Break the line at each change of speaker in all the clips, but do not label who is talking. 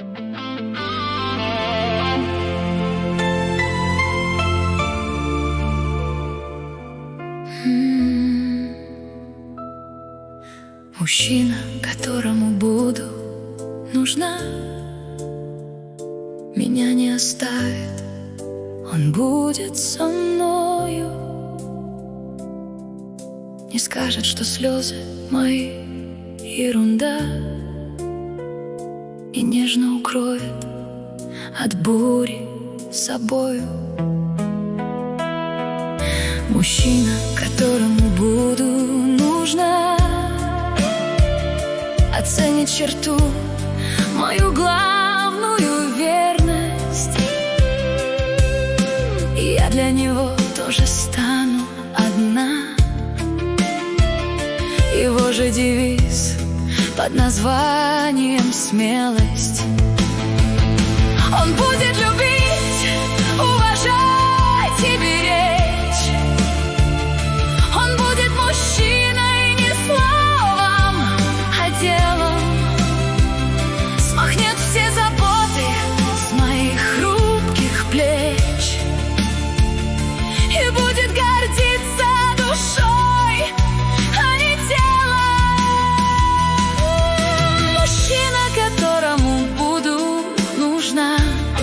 Мужчина, которому буду нужна, меня не оставит, он будет со мною. Не скажет, что слезы мои ерунда, и нежно укроет от бури собою. Мужчина, которому буду нужна, оценит черту, мою главную верность, и я для него тоже стану одна. Его же девиз под названием «Смелость». Он будет любить, уважать и беречь. Он будет мужчиной не словом, а делом. Смахнет все заботы с моих хрупких плеч и будет гордиться душой, а не телом. Мужчина, которому буду нужна,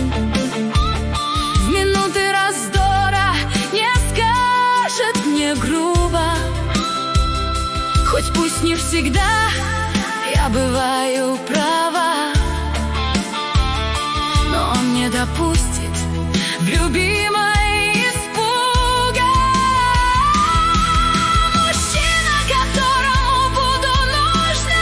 в минуты раздора не скажет мне грубо. Хоть пусть не всегда я бываю права, но он не допустит в любимой испуга. Мужчина, которому буду нужна,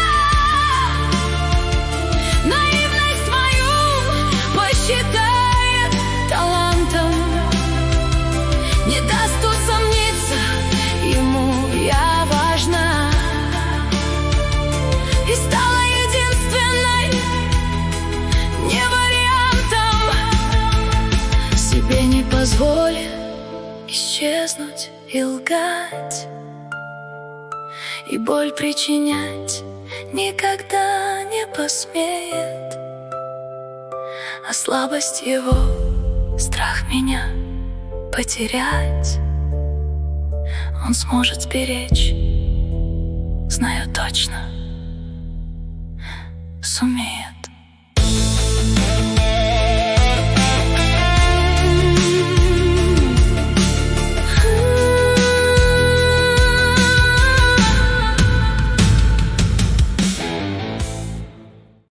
наивность мою посчитает талантом, не даст усомниться, ему я важна, и стала единственной, не вариантом. Себе не позволит исчезнуть и лгать, и боль причинять никогда не посмеет. А слабость его, страх меня потерять, он сможет сберечь, знаю точно, сумеет.